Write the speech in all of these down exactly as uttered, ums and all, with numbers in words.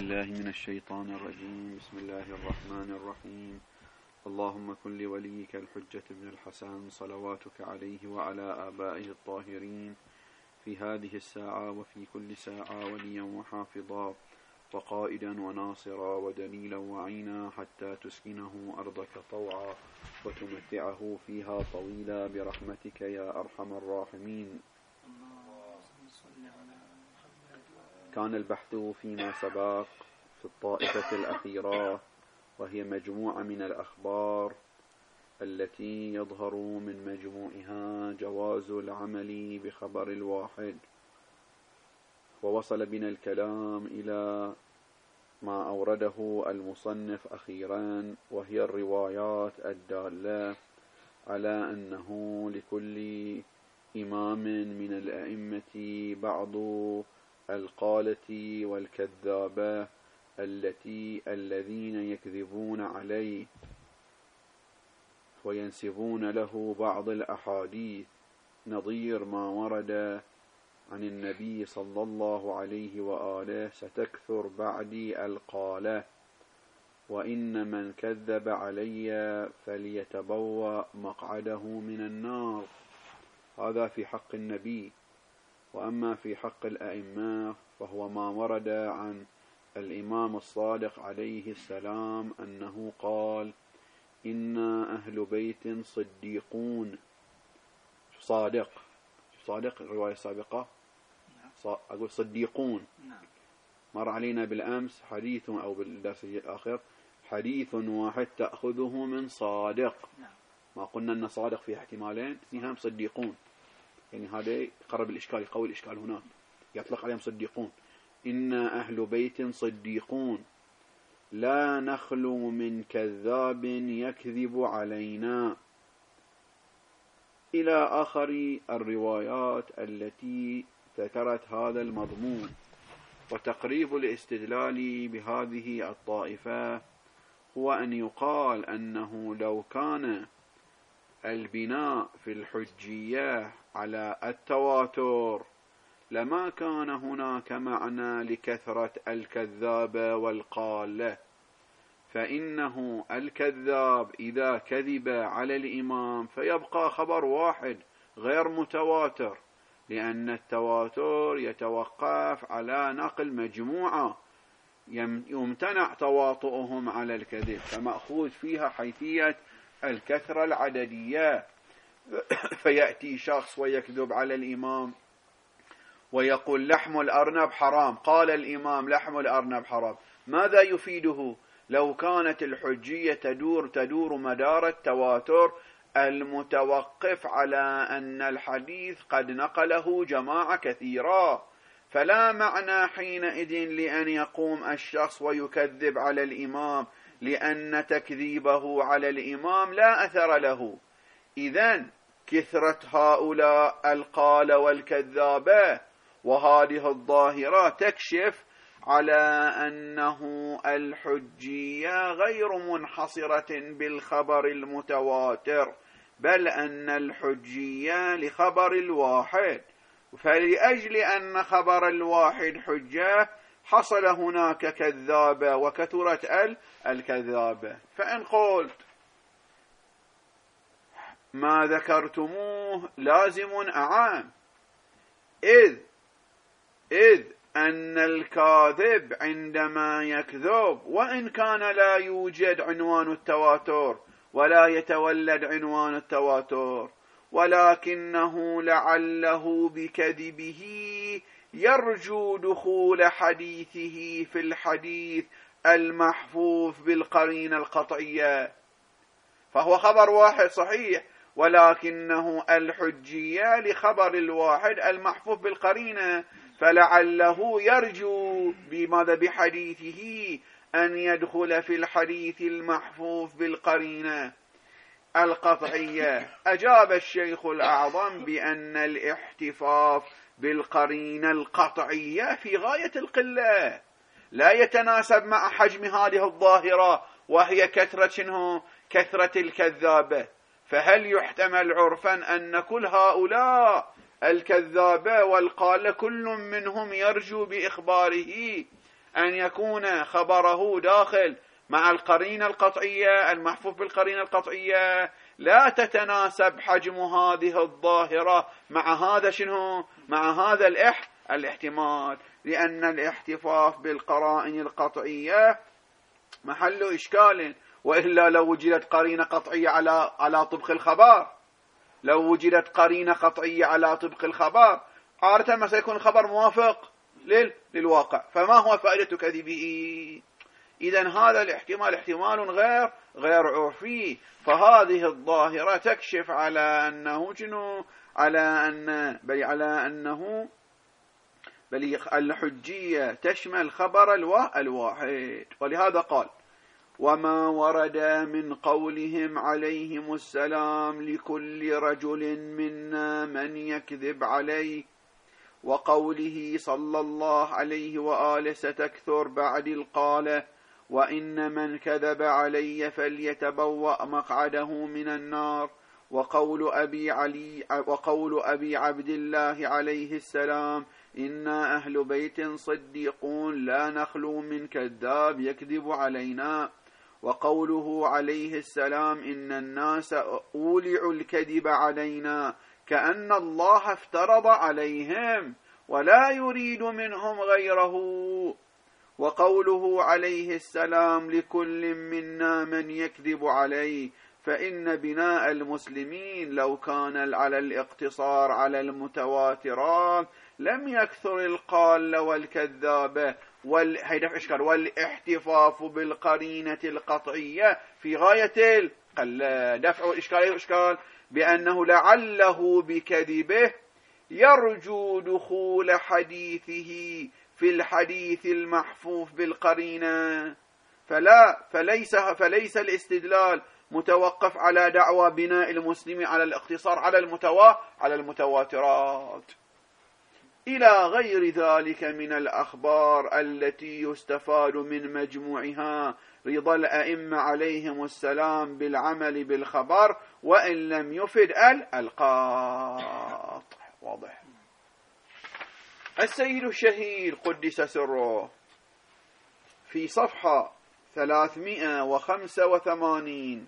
بالله من الشيطان الرجيم. بسم الله الرحمن الرحيم. اللهم كن لوليك الحجة بن الحسن صلواتك عليه وعلى آبائه الطاهرين في هذه الساعة وفي كل ساعة وليا وحافظا وقائدا وناصرا ودليلا وعينا حتى تسكنه أرضك طوعا وتمتعه فيها طويلا برحمتك يا أرحم الراحمين. كان البحث فيما سبق في الطائفة الأخيرة، وهي مجموعة من الأخبار التي يظهر من مجموعها جواز العمل بخبر الواحد، ووصل بنا الكلام إلى ما أورده المصنف أخيرا، وهي الروايات الدالة على أنه لكل إمام من الأئمة بعض القالة والكذابة التي الذين يكذبون عليه وينسبون له بعض الأحاديث نظير ما ورد عن النبي صلى الله عليه وآله: ستكثر بعدي القالة، وإن من كذب علي فليتبوأ مقعده من النار. هذا في حق النبي. وأما في حق الأئمة فهو ما ورد عن الإمام الصادق عليه السلام أنه قال: إنا أهل بيت صديقون. صادق صادق الرواية السابقة أقول صديقون. مر علينا بالأمس حديث، أو بالدرس الآخر حديث واحد تأخذه من صادق. ما قلنا أن صادق فيه احتمالين، اثنين صديقون، يعني هذا يقرب الإشكال، يقوي الإشكال هناك، يطلق عليهم صديقون. إنا أهل بيت صديقون لا نخلو من كذاب يكذب علينا، إلى آخر الروايات التي ذكرت هذا المضمون. وتقريب الاستدلال بهذه الطائفة هو أن يقال أنه لو كان البناء في الحجية على التواتر لما كان هناك معنى لكثرة الكذاب والقالة، فإنه الكذاب إذا كذب على الإمام فيبقى خبر واحد غير متواتر، لأن التواتر يتوقف على نقل مجموعة يمتنع تواطؤهم على الكذب، فمأخوذ فيها حيثية الكثرة العددية. فيأتي شخص ويكذب على الإمام ويقول لحم الأرنب حرام، قال الإمام لحم الأرنب حرام، ماذا يفيده؟ لو كانت الحجية تدور تدور مدار التواتر المتوقف على أن الحديث قد نقله جماعة كثيرة، فلا معنى حينئذ لأن يقوم الشخص ويكذب على الإمام، لأن تكذيبه على الإمام لا أثر له. إذن كثرة هؤلاء القال والكذابة وهذه الظاهرة تكشف على أنه الحجية غير منحصرة بالخبر المتواتر، بل أن الحجية لخبر الواحد، فلأجل أن خبر الواحد حجة حصل هناك كذابة وكثرت الكذابة. فإن قلت ما ذكرتموه لازم أعام، إذ إذ أن الكاذب عندما يكذب وإن كان لا يوجد عنوان التواتر ولا يتولد عنوان التواتر، ولكنه لعله بكذبه يرجو دخول حديثه في الحديث المحفوف بالقرينة القطعية، فهو خبر واحد صحيح، ولكنه الحجية لخبر الواحد المحفوف بالقرينة، فلعله يرجو بماذا بحديثه أن يدخل في الحديث المحفوف بالقرينة القطعية. أجاب الشيخ الأعظم بأن الاحتفاف بالقرينة القطعية في غاية القلة، لا يتناسب مع حجم هذه الظاهرة وهي كثرة شنو؟ كثرة الكذابة. فهل يحتمل عرفا أن كل هؤلاء الكذابة والقالة كل منهم يرجو بإخباره أن يكون خبره داخل مع القرينة القطعية المحفوف بالقرينة القطعية، لا تتناسب حجم هذه الظاهرة مع هذا شنو؟ مع هذا الإح الاحتمال، لأن الاحتفاف بالقرائن القطعية محل إشكال، وإلا لو وجدت قرينة قطعية على على طبق الخبر، لو وجدت قرينة قطعية على طبق الخبر عادة ما سيكون الخبر موافق لل... للواقع، فما هو فائدة كذبه؟ إذن هذا الاحتمال احتمال غير غير عرفي، فهذه الظاهرة تكشف على أنه جنو على أن بل على أنه بل الحجية تشمل خبر الوا... الواحد. ولهذا قال: وما ورد من قولهم عليهم السلام لكل رجل منا من يكذب عليه، وقوله صلى الله عليه وآله ستكثر بعد القالة وإن من كذب علي فليتبوأ مقعده من النار، وقول أبي علي وقول أبي عبد الله عليه السلام: إنا أهل بيت صديقون لا نخلو من كذاب يكذب علينا، وقوله عليه السلام: إن الناس أولعوا الكذب علينا كأن الله افترض عليهم ولا يريد منهم غيره، وقوله عليه السلام: لكل منا من يكذب عليه، فإن بناء المسلمين لو كان على الاقتصار على المتواترات لم يكثر القال والكذاب والاحتفاف بالقرينة القطعية في غاية دفع الإشكال الإشكال بأنه لعله بكذبه يرجو دخول حديثه في الحديث المحفوف بالقرينة، فلا فليس فليس الاستدلال متوقف على دعوى بناء المسلم على الاقتصار على المتوا على المتواترات، إلى غير ذلك من الأخبار التي يستفاد من مجموعها رضا الأئمة عليهم السلام بالعمل بالخبر وإن لم يفد القاطع. واضح. السيد الشهير قدس سره في صفحة ثلاثمائة وخمسة وثمانين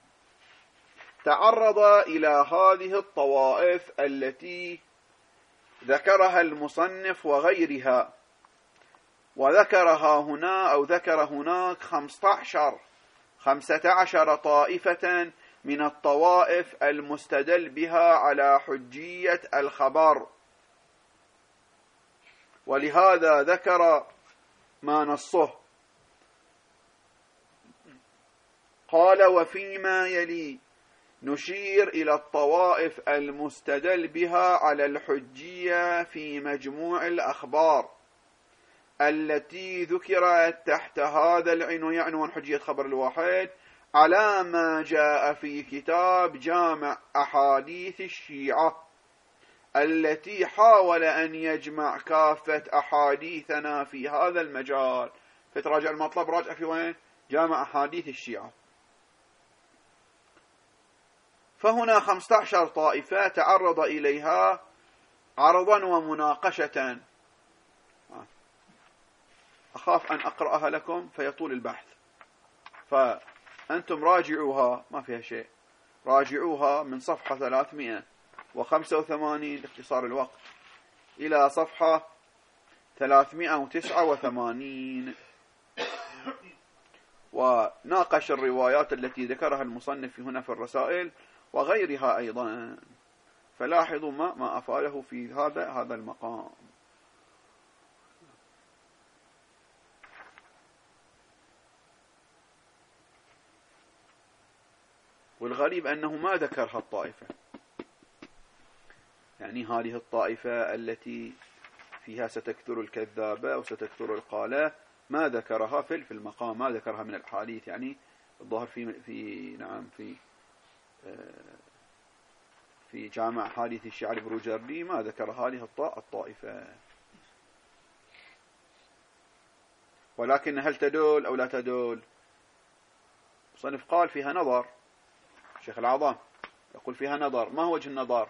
تعرض إلى هذه الطوائف التي ذكرها المصنف وغيرها، وذكرها هنا أو ذكر هناك خمسة عشر خمسة عشر طائفة من الطوائف المستدل بها على حجية الخبر، ولهذا ذكر ما نصه. قال: وفيما يلي نشير إلى الطوائف المستدل بها على الحجية في مجموع الأخبار التي ذكرت تحت هذا العنوان حجية خبر الواحد على ما جاء في كتاب جامع أحاديث الشيعة التي حاول أن يجمع كافة أحاديثنا في هذا المجال. فتراجع المطلب راجع في وين؟ جامع أحاديث الشيعة. فهنا خمسة عشر طائفة تعرض إليها عرضا ومناقشة، أخاف أن أقرأها لكم فيطول البحث، فأنتم راجعوها ما فيها شيء، راجعوها من صفحة ثلاثمائة وخمسة وثمانين لاختصار الوقت إلى صفحة ثلاثمائة وتسعة وثمانين، وناقش الروايات التي ذكرها المصنف هنا في الرسائل وغيرها أيضا، فلاحظوا ما ما أفعله في هذا هذا المقام. والغريب أنه ما ذكرها الطائفة، يعني هذه الطائفة التي فيها ستكثر الكذابة وستكثر القالة ما ذكرها في المقام، ما ذكرها من الحديث، يعني الظاهر في في نعم في في جامع حديث الشعر بروجردي ما ذكر هذه الطائفة. ولكن هل تدل أو لا تدل؟ صنف قال فيها نظر، شيخ العظام يقول فيها نظر. ما هو وجه النظر؟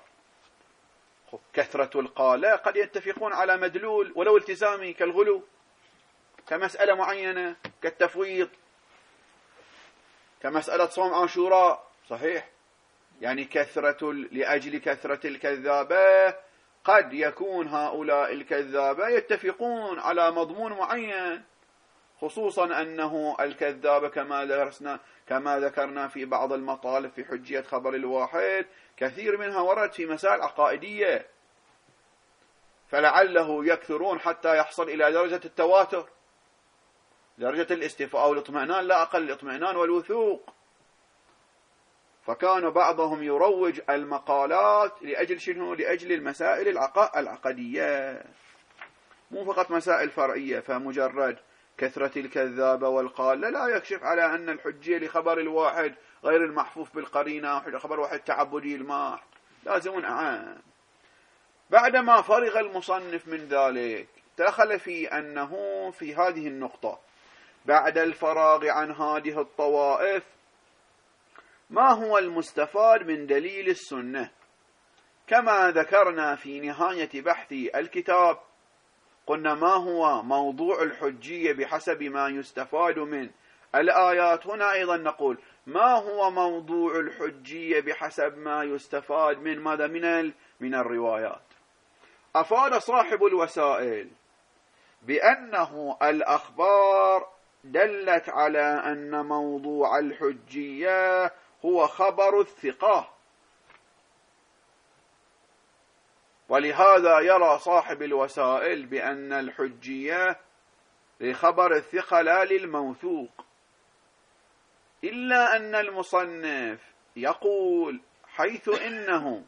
كثرة القالة قد يتفقون على مدلول ولو التزامي كالغلو كمسألة معينة كالتفويض، كمسألة صوم عاشوراء، صحيح؟ يعني كثرة لأجل كثرة الكذابة قد يكون هؤلاء الكذابة يتفقون على مضمون معين، خصوصا أنه الكذابة كما درسنا كما ذكرنا في بعض المطالب في حجية خبر الواحد كثير منها ورد في مسائل عقائدية، فلعله يكثرون حتى يحصل إلى درجة التواتر، درجة الاستيفاء أو الاطمئنان، لا أقل الاطمئنان والوثوق. فكان بعضهم يروج المقالات لأجل شنو؟ لأجل المسائل العقدية، مو فقط مسائل فرعية. فمجرد كثرة الكذابة والقالة لا يكشف على أن الحجية لخبر الواحد غير المحفوف بالقرينة، خبر واحد تعبدي الماح، لازم أعام. بعدما فرغ المصنف من ذلك دخل في أنه في هذه النقطة بعد الفراغ عن هذه الطوائف ما هو المستفاد من دليل السنة، كما ذكرنا في نهاية بحث الكتاب. قلنا ما هو موضوع الحجية بحسب ما يستفاد من الآيات. هنا أيضا نقول ما هو موضوع الحجية بحسب ما يستفاد من ماذا؟ من من الروايات. أفاد صاحب الوسائل بأنه الأخبار دلت على أن موضوع الحجية هو خبر الثقة، ولهذا يرى صاحب الوسائل بأن الحجية لخبر الثقة لا للموثوق. إلا أن المصنف يقول حيث إنه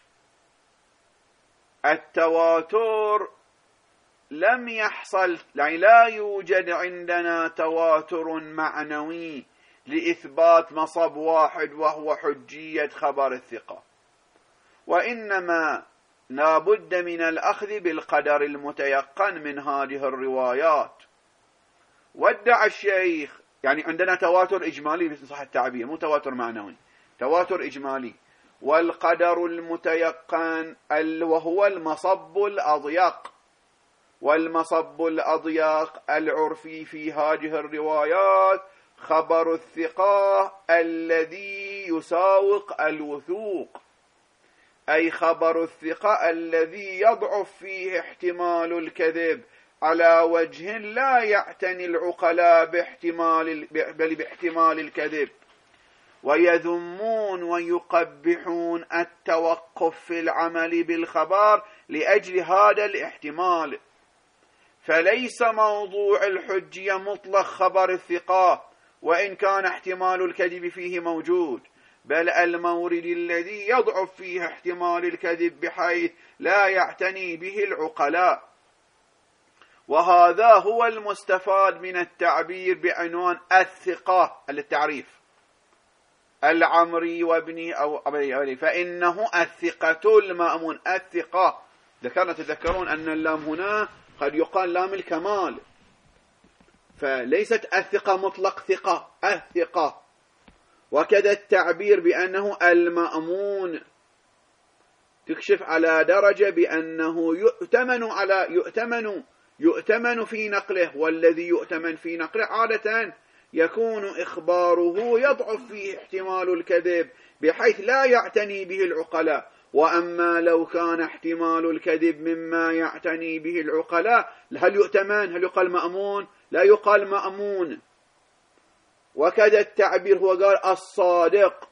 التواتر لم يحصل، يعني لا يوجد عندنا تواتر معنوي لإثبات مصب واحد وهو حجية خبر الثقة، وإنما لا بد من الأخذ بالقدر المتيقن من هذه الروايات. وادعى الشيخ، يعني عندنا تواتر إجمالي بصح التعبير، مو تواتر معنوي، تواتر إجمالي، والقدر المتيقن وهو المصب الأضيق، والمصب الأضيق العرفي في هذه الروايات خبر الثقة الذي يساوق الوثوق، أي خبر الثقة الذي يضعف فيه احتمال الكذب على وجه لا يعتني العقلاء باحتمال بل باحتمال الكذب، ويذمون ويقبحون التوقف في العمل بالخبر لأجل هذا الاحتمال. فليس موضوع الحجية مطلق خبر الثقة وإن كان احتمال الكذب فيه موجود، بل المورد الذي يضعف فيه احتمال الكذب بحيث لا يعتني به العقلاء. وهذا هو المستفاد من التعبير بعنوان الثقة، التعريف العمري وابنه أو أبي، فإنه الثقة المأمون، الثقة. ذكرنا تذكرون أن اللام هنا قد يقال لام الكمال، فليست الثقة مطلق ثقة، الثقة. وكذا التعبير بأنه المأمون تكشف على درجة بأنه يؤتمن على يؤتمن يؤتمن في نقله، والذي يؤتمن في نقله عادة يكون إخباره يضعف فيه احتمال الكذب بحيث لا يعتني به العقلاء. وأما لو كان احتمال الكذب مما يعتني به العقلاء هل يؤتمن؟ هل يقال مأمون؟ لا يقال مأمون. وكذا التعبير هو قال الصادق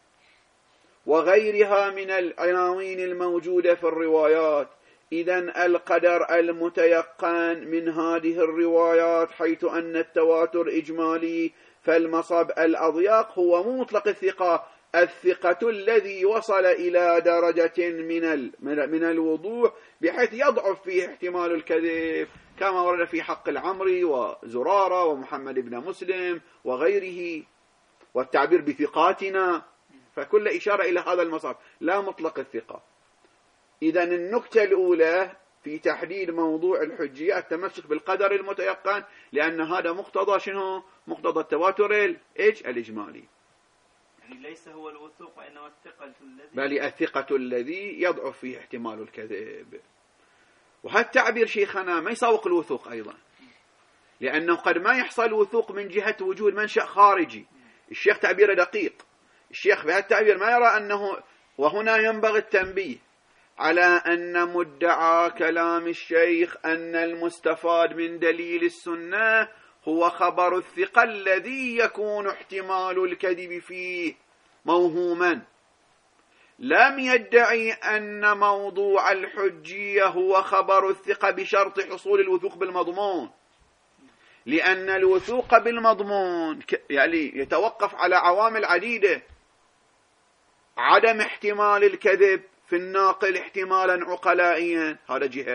وغيرها من العناوين الموجودة في الروايات. إذن القدر المتيقن من هذه الروايات حيث أن التواتر إجمالي، فالمصب الأضيق هو مو مطلق الثقة، الثقة الذي وصل إلى درجة من من الوضوح بحيث يضعف فيه احتمال الكذب، كما ورد في حق العمري وزرارة ومحمد بن مسلم وغيره، والتعبير بثقاتنا، فكل إشارة إلى هذا المصب لا مطلق الثقة. إذن النكتة الأولى في تحديد موضوع الحجية التمسك بالقدر المتيقن، لأن هذا مقتضى شنو؟ مقتضى التواتر الإج الإجمالي، يعني ليس هو الوثوق وإنما الثقة الذي بل الثقة الذي يضعف فيه احتمال الكذب. وهالتعبير شيخنا ما يساوق الوثوق أيضا، لأنه قد ما يحصل وثوق من جهة وجود منشأ خارجي. الشيخ تعبيره دقيق، الشيخ بهالتعبير ما يرى أنه، وهنا ينبغي التنبيه على أن مدعى كلام الشيخ أن المستفاد من دليل السنة هو خبر الثقة الذي يكون احتمال الكذب فيه موهوما. لم يدعي أن موضوع الحجية هو خبر الثقة بشرط حصول الوثوق بالمضمون، لأن الوثوق بالمضمون يعني يتوقف على عوامل عديدة: عدم احتمال الكذب في الناقل احتمالا عقلائيا، هذا جهة،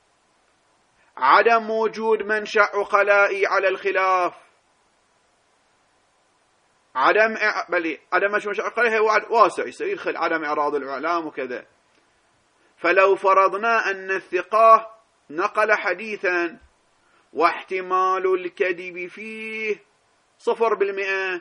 عدم وجود منشأ عقلائي على الخلاف، عدم بل عدم منشأ عقلائي هو واسع يصير يدخل عدم إعراض الإعلام وكذا. فلو فرضنا أن الثقة نقل حديثا واحتمال الكذب فيه صفر بالمئة،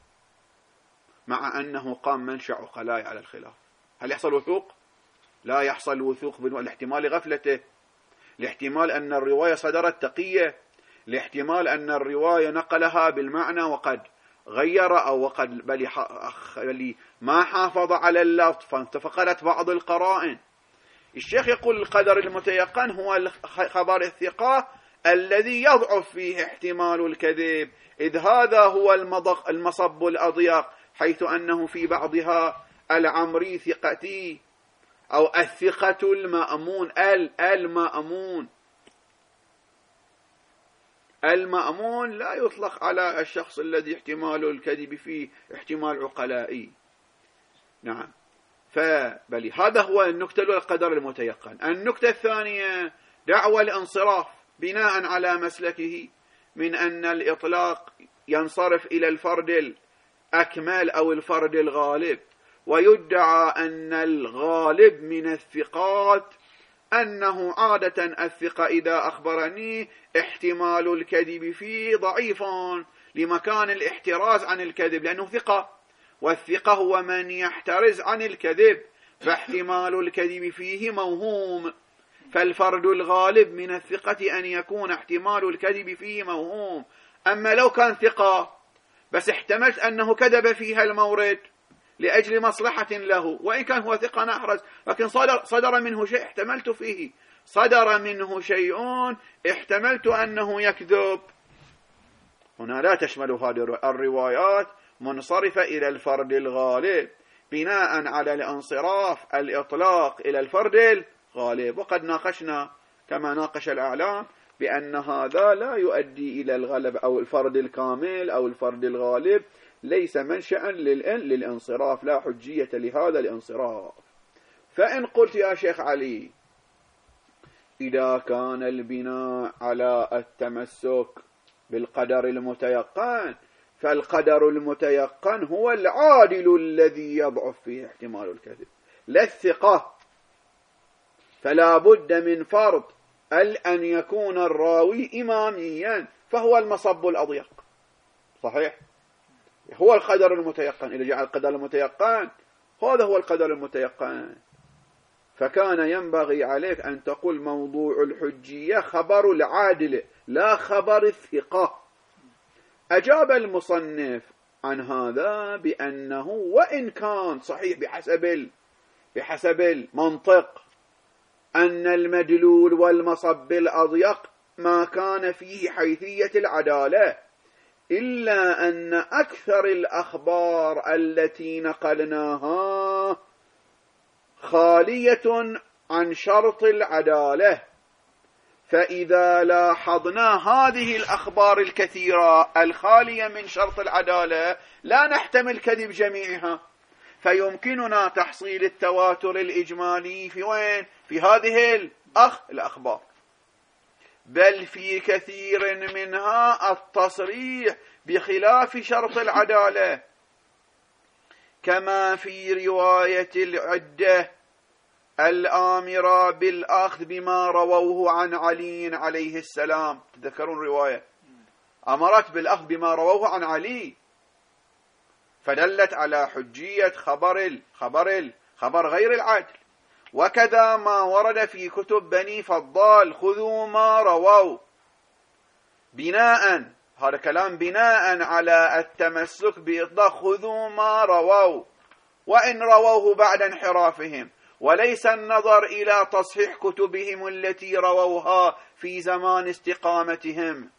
مع أنه قام منشأ عقلائي على الخلاف، هل يحصل وثوق؟ لا يحصل وثوق بالاحتمال غفلته، لاحتمال أن الرواية صدرت تقية، لاحتمال أن الرواية نقلها بالمعنى وقد غير أو وقد بل, بل ما حافظ على اللفظ فقدت بعض القرائن. الشيخ يقول القدر المتيقن هو خبر الثقة الذي يضعف فيه احتمال الكذب، إذ هذا هو المصب الأضيق، حيث أنه في بعضها العمري ثقتي أو الثقة المأمون، ال المأمون المأمون لا يطلق على الشخص الذي احتمال الكذب فيه احتمال عقلائي. نعم، فبل هذا هو النكتة القدر المتيقن. النكتة الثانية دعوى الانصراف بناء على مسلكه من أن الإطلاق ينصرف إلى الفرد الأكمل أو الفرد الغالب، ويدعى أن الغالب من الثقات أنه عادة الثقة إذا أخبرني احتمال الكذب فيه ضعيف لمكان الاحتراز عن الكذب، لأنه ثقة، والثقة هو من يحترز عن الكذب، فاحتمال الكذب فيه موهوم. فالفرد الغالب من الثقة أن يكون احتمال الكذب فيه موهوم. أما لو كان ثقة بس احتملت أنه كذب فيها المورد لأجل مصلحة له، وإن كان هو ثقة نحرز، لكن صدر, صدر منه شيء احتملت فيه، صدر منه شيء احتملت أنه يكذب، هنا لا تشمل هذه الروايات منصرفة إلى الفرد الغالب بناء على الانصراف الإطلاق إلى الفرد الغالب. وقد ناقشنا كما ناقش الأعلام بأن هذا لا يؤدي إلى الغلب أو الفرد الكامل أو الفرد الغالب، ليس منشأ للانصراف، لا حجية لهذا الانصراف. فإن قلت يا شيخ علي إذا كان البناء على التمسك بالقدر المتيقن، فالقدر المتيقن هو العادل الذي يضعف فيه احتمال الكذب لا الثقة، فلا بد من فرض أن يكون الراوي إماميا، فهو المصب الأضيق. صحيح، هو القدر المتيقن، إذا جاء القدر المتيقن هذا هو القدر المتيقن. فكان ينبغي عليك أن تقول موضوع الحجية خبر العادل لا خبر الثقة. أجاب المصنف عن هذا بأنه وإن كان صحيح بحسب بحسب المنطق أن المدلول والمصب الأضيق ما كان فيه حيثية العدالة، إلا أن أكثر الأخبار التي نقلناها خالية عن شرط العدالة. فإذا لاحظنا هذه الأخبار الكثيرة الخالية من شرط العدالة لا نحتمل كذب جميعها، فيمكننا تحصيل التواتر الإجمالي في وين؟ في هذه الأخ الأخبار، بل في كثير منها التصريح بخلاف شرط العدالة، كما في رواية العدة الآمرة بالأخذ بما رووه عن علي عليه السلام. تذكرون رواية أمرت بالأخذ بما رووه عن علي، فدلت على حجية خبر الخبر خبر غير العدل. وكذا ما ورد في كتب بني فضال خذوا ما رووا، بناء، هذا كلام بناء على التمسك بإطلاق خذوا ما رووا وإن رووه بعد انحرافهم، وليس النظر إلى تصحيح كتبهم التي رووها في زمان استقامتهم.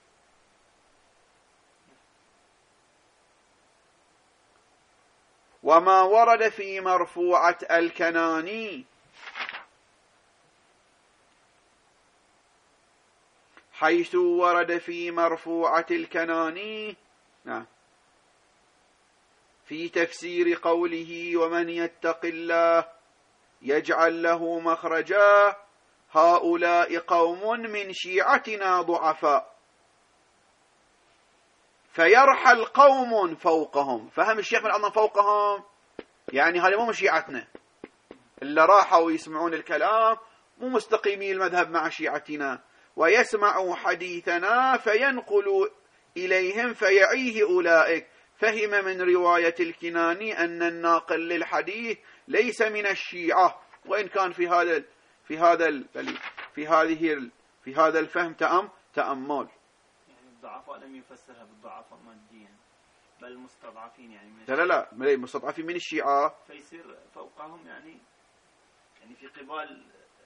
وما ورد في مرفوعة الكناني حيث ورد في مرفوعة الكناني نعم في تفسير قوله ومن يتق الله يجعل له مخرجا هؤلاء قوم من شيعتنا ضعفاء فيرحل قوم فوقهم. فهم الشيخ من أنهم فوقهم يعني هذا مو من شيعتنا، اللي راحوا يسمعون الكلام مو مستقيمي المذهب مع شيعتنا، ويسمعوا حديثنا فينقلوا إليهم فيعيه أولئك. فهم من رواية الكناني أن الناقل للحديث ليس من الشيعة، وإن كان في هذا في هذا في هذه في هذا الفهم تأم تأمل. يعني الضعفاء لم يفسرها بالضعفاء ماديا بل المستضعفين، يعني من لا لا لا المستضعفين من الشيعة، فيصير فوقهم يعني يعني في قبال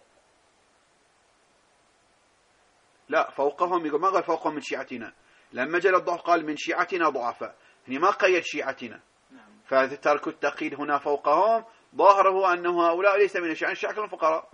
لا فوقهم، يقول ما قال فوقهم من شيعتنا، لما جاء الضعف قال من شيعتنا ضعفاء، هنا ما قيد شيعتنا. نعم. فترك التقييد هنا فوقهم ظاهره أنه هؤلاء ليس من الشيعة، الشيعة كلهم فقراء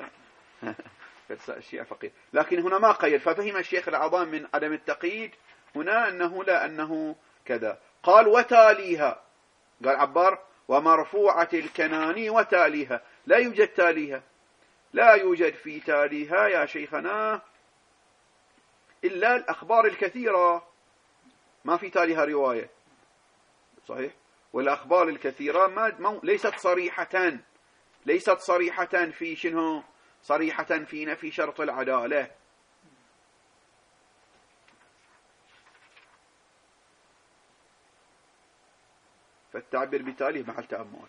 الشيعة فقير، لكن هنا ما قيد. ففهم الشيخ العظام من عدم التقييد هنا أنه لا أنه كذا. قال وتاليها، قال عبار ومرفوعة الكناني وتاليها، لا يوجد تاليها، لا يوجد في تاليها يا شيخنا إلا الأخبار الكثيرة، ما في تاليها رواية صحيح، والأخبار الكثيرة ما ليست صريحة ليست صريحة في شنو، صريحة في نفي شرط العدالة. فالتعبير بالتالي محل تأمل.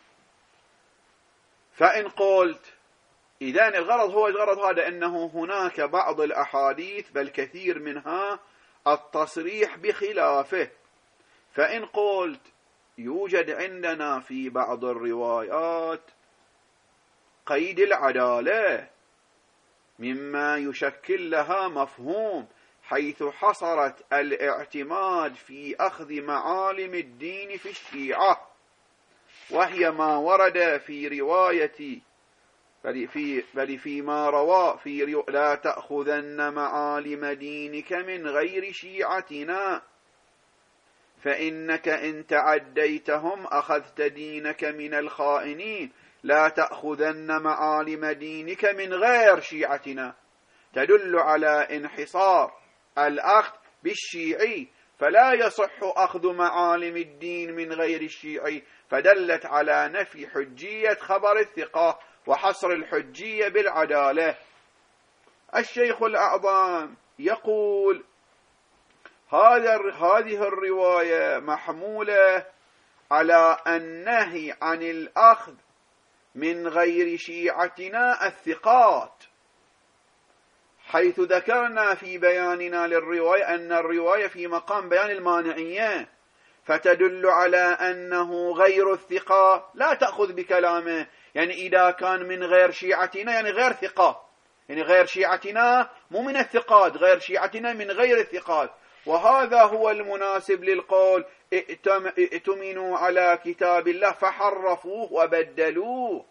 فإن قلت إذن الغرض هو الغرض هذا أنه هناك بعض الأحاديث بل كثير منها التصريح بخلافه. فإن قلت يوجد عندنا في بعض الروايات قيد العدالة مما يشكل لها مفهوم، حيث حصرت الاعتماد في أخذ معالم الدين في الشيعة، وهي ما ورد في رواية بل في بل فيما روى في ري... لا تأخذن معالم دينك من غير شيعتنا فإنك إن تعديتهم أخذت دينك من الخائنين، لا تأخذن معالم دينك من غير شيعتنا، تدل على انحصار الأخذ بالشيعي، فلا يصح أخذ معالم الدين من غير الشيعي، فدلت على نفي حجية خبر الثقة وحصر الحجية بالعدالة. الشيخ الأعظم يقول هذا هذه الرواية محمولة على النهي عن الأخذ من غير شيعتنا الثقات، حيث ذكرنا في بياننا للرواية أن الرواية في مقام بيان المانعية، فتدل على أنه غير الثقة لا تأخذ بكلامه، يعني إذا كان من غير شيعتنا يعني غير ثقة، يعني غير شيعتنا مو من الثقات، غير شيعتنا من غير الثقات. وهذا هو المناسب للقول ائتمنوا على كتاب الله فحرفوه وبدلوه،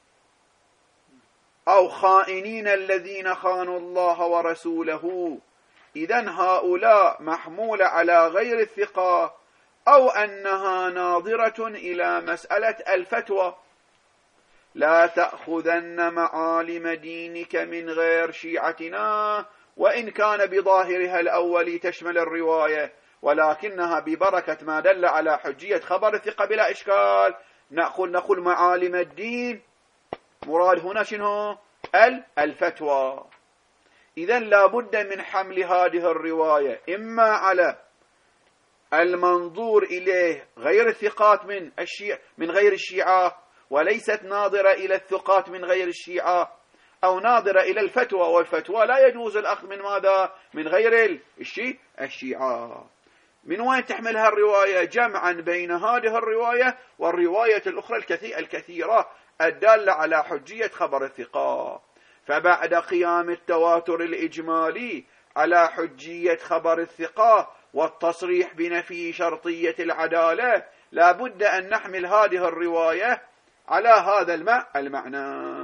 أو خائنين الذين خانوا الله ورسوله. إذن هؤلاء محمولة على غير الثقة، أو أنها ناظرة إلى مسألة الفتوى، لا تأخذن معالم دينك من غير شيعتنا، وإن كان بظاهرها الأول تشمل الرواية، ولكنها ببركة ما دل على حجية خبر الثقة بلا إشكال نقول نقول معالم الدين مراد هنا شنو؟ الفتوى. إذن لا بد من حمل هذه الرواية إما على المنظور إليه غير الثقات من الشيعة من غير الشيعة، وليست ناظرة إلى الثقات من غير الشيعة، أو ناظرة إلى الفتوى، والفتوى لا يجوز الأخذ من ماذا؟ من غير الشيء الشيعة. من وين تحملها الرواية؟ جمعا بين هذه الرواية والرواية الأخرى الكثيرة الدالة على حجية خبر الثقة. فبعد قيام التواتر الإجمالي على حجية خبر الثقة والتصريح بنفي شرطية العدالة، لا بد أن نحمل هذه الرواية على هذا المعنى.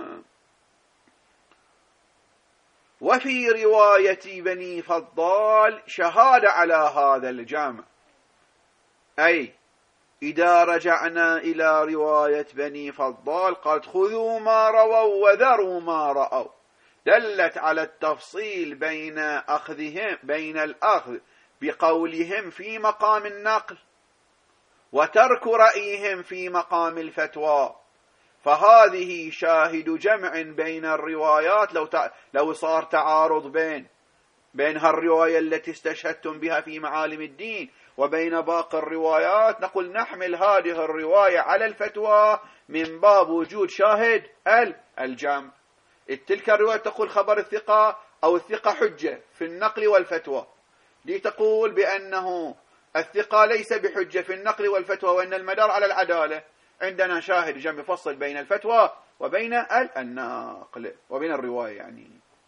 وفي رواية بني فضال شهادة على هذا الجمع، أي إذا رجعنا إلى رواية بني فضال قالت خذوا ما رووا وذروا ما رأوا، دلت على التفصيل بين أخذهم بين الأخذ بقولهم في مقام النقل وترك رأيهم في مقام الفتوى. فهذه شاهد جمع بين الروايات. لو لو صار تعارض بين بين هالرواية التي استشهدتم بها في معالم الدين وبين باقي الروايات، نقول نحمل هذه الرواية على الفتوى من باب وجود شاهد الجمع. تلك الرواية تقول خبر الثقة أو الثقة حجة في النقل والفتوى، دي تقول بأنه الثقة ليس بحجة في النقل والفتوى وأن المدار على العدالة. عندنا شاهد جمع يفصل بين الفتوى وبين النقل وبين الرواية. يعني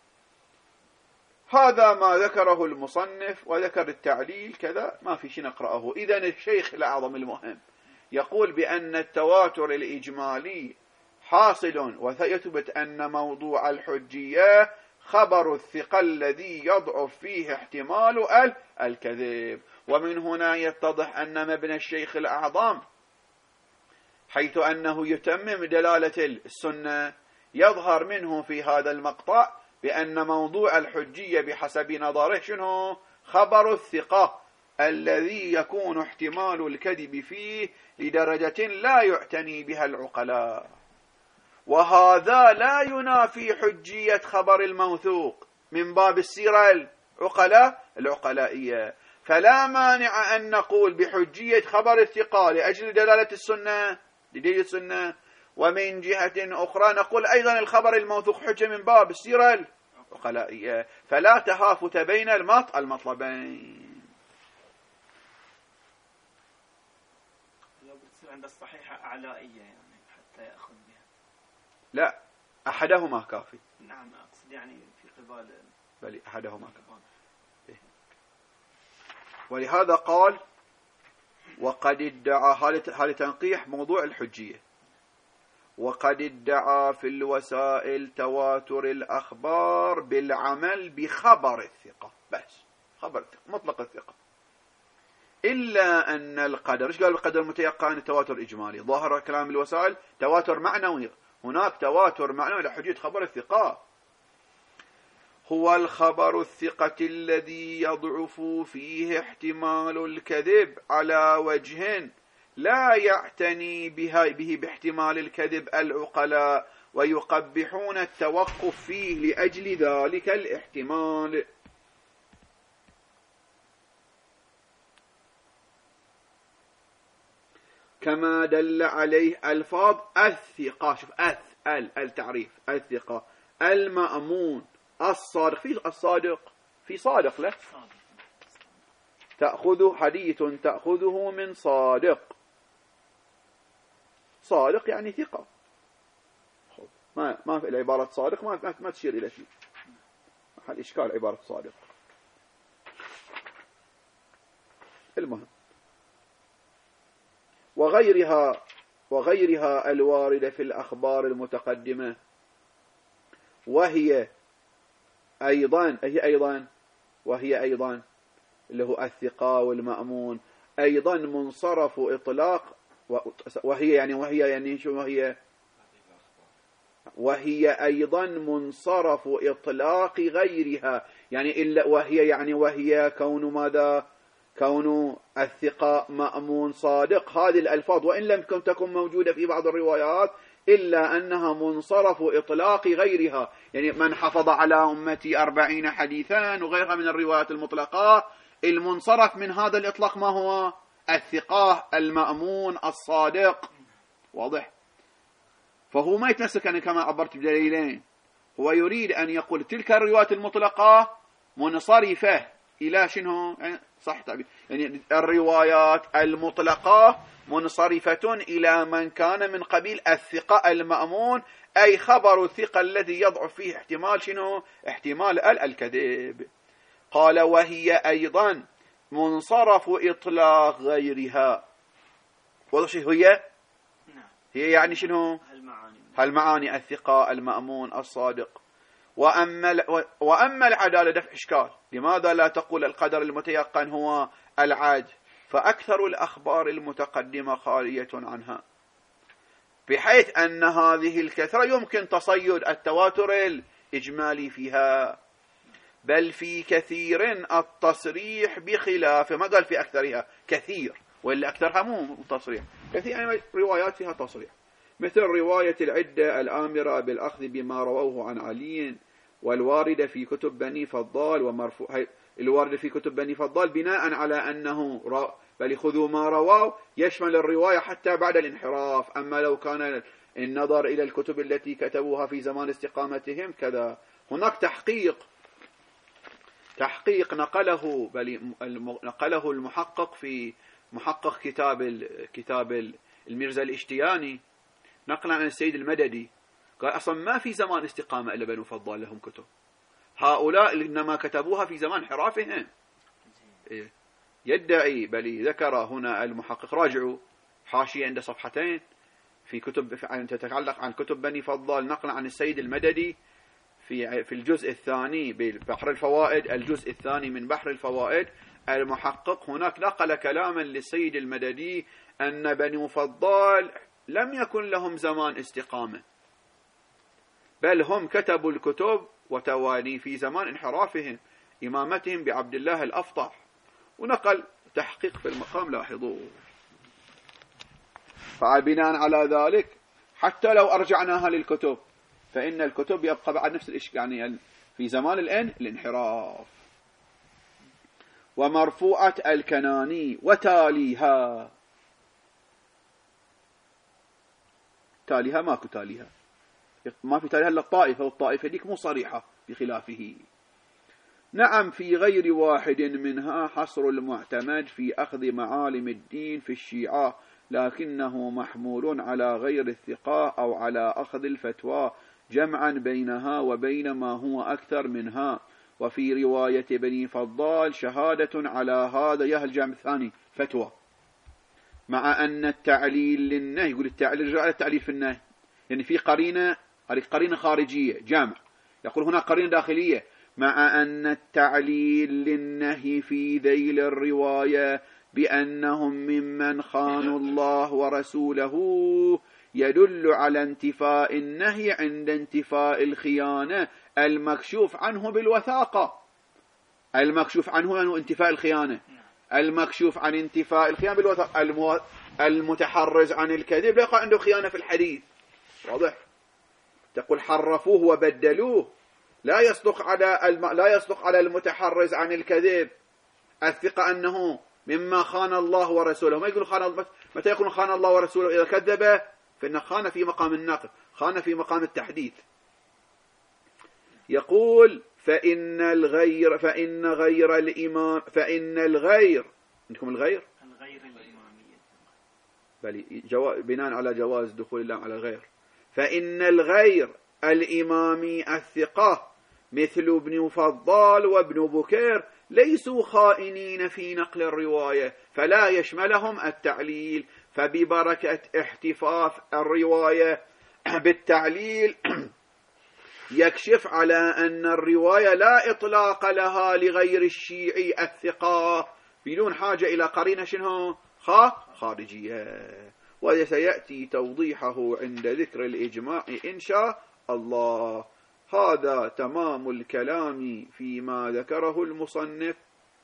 هذا ما ذكره المصنف وذكر التعليل كذا، ما في شيء نقرأه. إذن الشيخ الأعظم المهم يقول بأن التواتر الإجمالي حاصل ويثبت أن موضوع الحجية خبر الثقة الذي يضعف فيه احتمال الكذب. ومن هنا يتضح أن مبنى الشيخ الأعظم حيث أنه يتمم دلالة السنة يظهر منه في هذا المقطع بأن موضوع الحجية بحسب نظره شنو؟ خبر الثقة الذي يكون احتمال الكذب فيه لدرجة لا يعتني بها العقلاء، وهذا لا ينافي حجية خبر الموثوق من باب السيرة العقلاء العقلائية. فلا مانع أن نقول بحجية خبر الثقة لأجل دلالة السنة لدليل السنة، ومن جهة أخرى نقول أيضا الخبر الموثوق حجة من باب السيرة العقلائية. فلا تهافت بين المطلبين. لو بتصير عند الصحيحة أعلائية يعني حتى يأخذ بها. لا، أحدهما كافي. نعم، أقصد يعني في قبال بل أحدهما كافي. ولهذا قال وقد ادعى هذا تنقيح موضوع الحجية، وقد ادعى في الوسائل تواتر الأخبار بالعمل بخبر الثقة، بس خبر الثقة مطلق الثقة، إلا أن القدر، إيش قال القدر المتيقن؟ تواتر إجمالي. ظاهر كلام الوسائل تواتر معنوي، هناك تواتر معنوي لحجية خبر الثقة. هو الخبر الثقة الذي يضعف فيه احتمال الكذب على وجه لا يعتني به باحتمال الكذب العقلاء، ويقبحون التوقف فيه لأجل ذلك الاحتمال. كما دل عليه ألفاظ الثقة. شوف أث ال التعريف الثقة المأمون الصادق. في الصادق في صادق له تأخذ حديث تأخذه من صادق. صادق يعني ثقة. ما ما في العبارة صادق ما ما تشير إلى شيء. محل إشكال عبارة صادق. المهم وغيرها وغيرها الواردة في الأخبار المتقدمة، وهي أيضا هي أيضا وهي أيضا اللي هو الثقة والمأمون أيضا منصرف إطلاق. وهي يعني وهي يعني شو وهي وهي أيضا منصرف إطلاق غيرها، يعني إلا وهي يعني وهي كون ماذا؟ كون الثقة مأمون صادق. هذه الألفاظ وإن لم تكن موجودة في بعض الروايات إلا أنها منصرف إطلاق غيرها، يعني من حفظ على أمتي أربعين حديثا وغيرها من الروايات المطلقة، المنصرف من هذا الإطلاق ما هو؟ الثقة المأمون الصادق. واضح؟ فهو ما يتمسك أنا كما عبرت بدليلين، هو يريد أن يقول تلك الروايات المطلقة منصرفة إلى شنو؟ صح تعبير، يعني الروايات المطلقة منصرفة إلى من كان من قبيل الثقة المأمون، أي خبر الثقة الذي يضعف فيه احتمال شنو؟ احتمال الكذب. قال وهي أيضا منصرف إطلاق غيرها. وضح هي؟ هي يعني شنو؟ هالمعاني الثقة المأمون الصادق. وأما, وأما العدالة دفع إشكال، لماذا لا تقول القدر المتيقن هو العاد؟ فأكثر الأخبار المتقدمة خالية عنها، بحيث أن هذه الكثرة يمكن تصيد التواتر الإجمالي فيها، بل في كثير التصريح بخلاف ما قال في أكثرها كثير، وإلا أكثرها مو تصريح، كثير يعني روايات فيها تصريح، مثل رواية العدة الآمرة بالأخذ بما رووه عن علي، والواردة في كتب بني فضال ومرفوع، الواردة في كتب بني فضال بناء على أنه را بل خذوا ما رواه يشمل الرواية حتى بعد الانحراف. أما لو كان النظر إلى الكتب التي كتبوها في زمان استقامتهم كذا. هناك تحقيق تحقيق نقله بل نقله المحقق في محقق كتاب كتاب الميرزا الاشتياني نقلا عن السيد المددي، قال أصلا ما في زمان استقامة إلا بنو فضال لهم كتب، هؤلاء إنما كتبوها في زمان انحرافهم. يدعي بل ذكر هنا المحقق، راجعوا حاشية عند صفحتين في كتب تتعلق عن كتب بني فضال نقلا عن السيد المددي في في الجزء الثاني ببحر الفوائد، الجزء الثاني من بحر الفوائد، المحقق هناك نقل كلاما للسيد المددي أن بني فضال لم يكن لهم زمان استقامة، بل هم كتبوا الكتب وتوالي في زمان انحرافهم إمامتهم بعبد الله الأفطح، ونقل تحقيق في المقام لاحظوه. فبناء على ذلك حتى لو أرجعناها للكتب فإن الكتب يبقى بعد نفس الإشكال، يعني في زمان الآن الانحراف. ومرفوعة الكناني وتاليها، تاليها ماكو تاليها، ما في تاليها إلا الطائفة، والطائفة ديك مو صريحة بخلافه. نعم في غير واحد منها حصر المعتمد في أخذ معالم الدين في الشيعة، لكنه محمول على غير الثقة أو على أخذ الفتوى جمعا بينها وبين ما هو أكثر منها. وفي رواية بني فضال شهادة على هذا، يهل الجامع الثاني فتوى، مع أن التعليل للنهي، يقول التعليل رجع التعليل في النهي، يعني في قرينة قرينة خارجية جامع، يقول هنا قرينة داخلية، مع أن التعليل للنهي في ذيل الرواية بأنهم ممن خانوا الله ورسوله يدل على انتفاء النهي عند انتفاء الخيانة المكشوف عنه بالوثاقة. المكشوف عنه أنه انتفاء الخيانة، المكشوف عن انتفاء الخيانة بالوثاقة، المو... المتحرز عن الكذب لا يقع عنده خيانة في الحديث. واضح؟ تقول حرفوه وبدلوه، لا يصدق على الم... لا يصدق على المتحرز عن الكذب الثقة أنه مما خان الله ورسوله. ما يقول خان الله، متى يكون خان الله ورسوله؟ إذا كذب فإن خان في مقام النقد، خان في مقام التحديث. يقول فإن الغير فإن غير الإمام فإن الغير عندكم الغير الغير الإمامية بل جوا... بناء على جواز دخول الله على الغير. فإن الغير الإمامي الثقة مثل ابن فضال وابن بكير ليسوا خائنين في نقل الرواية، فلا يشملهم التعليل، فببركة احتفاف الرواية بالتعليل يكشف على أن الرواية لا إطلاق لها لغير الشيعي الثقة بدون حاجة إلى قرينة شنو خارجية، وسيأتي توضيحه عند ذكر الإجماع إن شاء الله. هذا تمام الكلام فيما ذكره المصنف.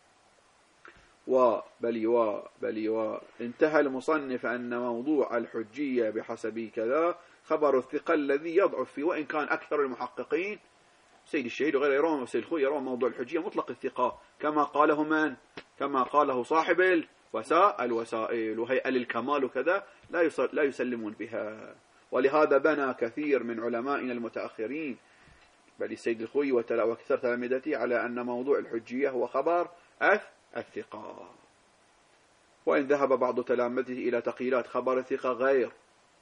وبل وبل وانتهى المصنف أن موضوع الحجية بحسب كذا خبر الثقة الذي يضعف فيه، وإن كان أكثر المحققين سيد الشهيد وغيره يرون، وسيد الخوي يرون موضوع الحجية مطلق الثقة كما قاله من كما قاله صاحب الوسائل الوسائل وهيئة للكمال وكذا، لا لا يسلمون بها. ولهذا بنى كثير من علمائنا المتأخرين بل السيد الخوي وكثير تلامذته على أن موضوع الحجية هو خبر الثقة، وإن ذهب بعض تلامذته إلى تقييدات خبر الثقة غير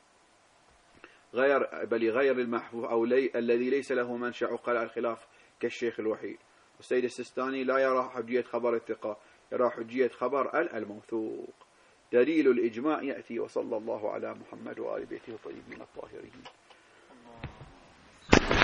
غير بل غير المحفوظ أو لي الذي ليس له منشأ عقل الخلاف كالشيخ الوحيد. والسيد السيستاني لا يرى حجية خبر الثقة، يرى حجية خبر الموثوق. دليل الإجماع يأتي. وصلى الله على محمد وآل بيته الطيبين الطاهرين.